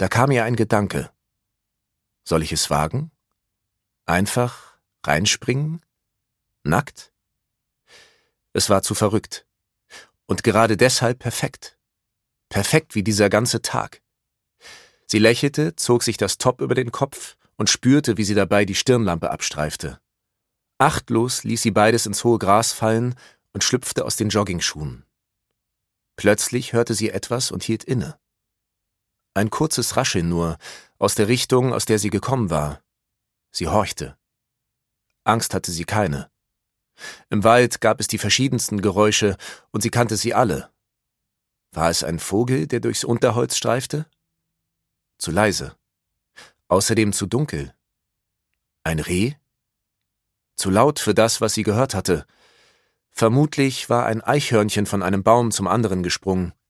Da kam ihr ein Gedanke. Soll ich es wagen? Einfach reinspringen? Nackt? Es war zu verrückt. Und gerade deshalb perfekt. Perfekt wie dieser ganze Tag. Sie lächelte, zog sich das Top über den Kopf und spürte, wie sie dabei die Stirnlampe abstreifte. Achtlos ließ sie beides ins hohe Gras fallen und schlüpfte aus den Joggingschuhen. Plötzlich hörte sie etwas und hielt inne. Ein kurzes Rascheln nur, aus der Richtung, aus der sie gekommen war. Sie horchte. Angst hatte sie keine. Im Wald gab es die verschiedensten Geräusche, und sie kannte sie alle. War es ein Vogel, der durchs Unterholz streifte? Zu leise. Außerdem zu dunkel. Ein Reh? Zu laut für das, was sie gehört hatte. Vermutlich war ein Eichhörnchen von einem Baum zum anderen gesprungen.